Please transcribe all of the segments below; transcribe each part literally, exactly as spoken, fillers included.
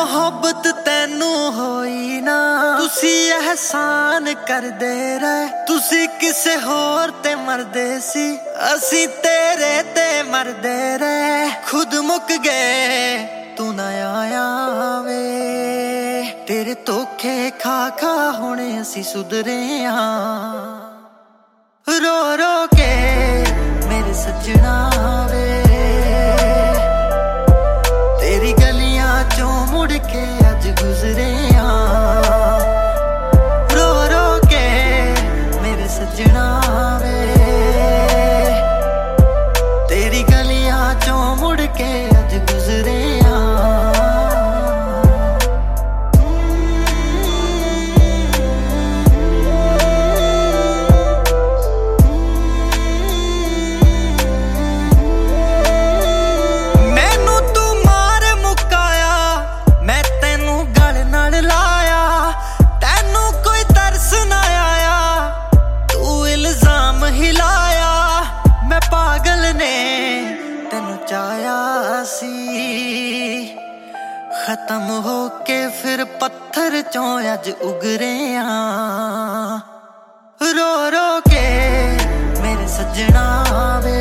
ਮੁਹੱਬਤ ਤੈਨੂੰ ਹੋਈ ਨਾ, ਤੁਸੀਂ ਅਹਿਸਾਨ ਕਰਦੇ ਰਹੇ। ਤੁਸੀਂ ਕਿਸੇ ਹੋਰ ਤੇ ਮਰਦੇ ਸੀ, ਅਸੀਂ ਤੇਰੇ ਤੇ ਮਰਦੇ ਰਹੇ। ਖੁਦ ਮੁੱਕ ਗਏ ਤੂੰ ਨਾ ਆਇਆ ਵੇ, ਤੇਰੇ ਧੋਖੇ ਖਾ ਖਾ ਹੁਣ ਅਸੀਂ ਸੁਧਰੇ ਆਂ। ਰੋ ਰੋ ਕੇ ਮੇਰੇ ਸੱਜਣਾ ਵੇ, ਤੇਰੀ ਗਲੀਆਂ ਚੋਂ ਮੁੜ ਕੇ ਅੱਜ ਗੁਜ਼ਰੇ ਆਂ। ਰੋ ਰੋ ਕੇ ਮੇਰੇ ਸੱਜਣਾ ਵੇ, ਤੇਰੀ ਗਲੀਆਂ ਚੋਂ ਮੁੜ ਕੇ ਅੱਜ ਗੁਜ਼ਰੇ ਆਂ। ਚਾਹਿਆ ਸੀ ਖਤਮ ਹੋ ਕੇ ਫਿਰ ਪੱਥਰ ਚੋਂ ਅੱਜ ਉਗਰੇ ਆਂ। ਰੋ ਰੋ ਕੇ ਮੇਰੇ ਸੱਜਣਾ ਵੇ,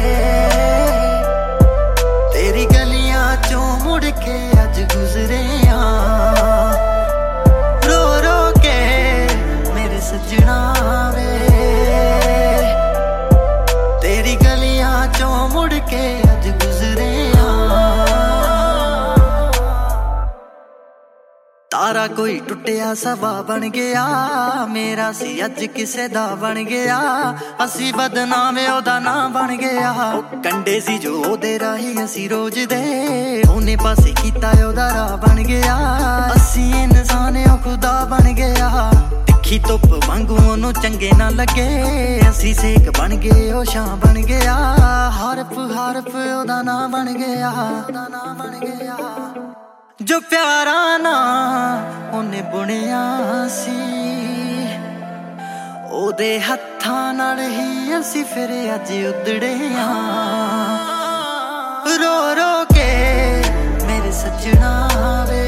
ਤੇਰੀ ਗਲੀਆਂ ਚੋਂ ਮੁੜ ਕੇ ਅੱਜ ਗੁਜ਼ਰੇ ਆਂ। ਰੋ ਰੋ ਕੇ ਮੇਰੇ ਸੱਜਣਾ ਵੇ, ਤੇਰੀ ਗਲੀਆਂ ਚੋਂ ਮੁੜ ਕੇ ਅੱਜ ਗੁਜ਼ਰੇ ਆਂ। ਤਾਰਾ ਕੋਈ ਟੁੱਟਿਆ ਸਵਾ ਬਣ ਗਿਆ, ਮੇਰਾ ਸੀ ਅੱਜ ਕਿਸੇ ਦਾ ਬਣ ਗਿਆ। ਅਸੀਂ ਬਦਨਾਮ ਉਹਦਾ ਨਾਂ ਬਣ ਗਿਆ, ਉਹ ਕੰਡੇ ਸੀ ਜੋ ਉਹਦੇ ਰਾਹੀਂ ਅਸੀਂ ਰੋਜ਼ ਦੇ, ਉਹਨੇ ਪਾਸੇ ਕੀਤਾ ਉਹਦਾ ਰਾਹ ਬਣ ਗਿਆ। ਅਸੀਂ ਇਨਸਾਨ ਉਹ ਖੁਦਾ ਬਣ ਗਿਆ, ਤਿੱਖੀ ਧੁੱਪ ਵਾਂਗੂ ਉਹਨੂੰ ਚੰਗੇ ਨਾ ਲੱਗੇ। ਅਸੀਂ ਸੇਕ ਬਣ ਗਏ ਉਹ ਛਾਂ ਬਣ ਗਿਆ, ਹਰਫ ਹਰਫ ਉਹਦਾ ਨਾਂ ਬਣ ਗਿਆ, ਉਹਦਾ ਨਾਂ ਬਣ ਗਿਆ। ਜੋ ਪਿਆਰਾ ਨਾ ਉਹਨੇ ਬੁਣਿਆ ਸੀ, ਉਹਦੇ ਹੱਥਾਂ ਨਾਲ ਹੀ ਅਸੀਂ ਫਿਰ ਅੱਜ ਉਧੜੇ ਆਂ। ਰੋ ਰੋ ਕੇ ਮੇਰੇ ਸੱਜਣਾ ਵੇ,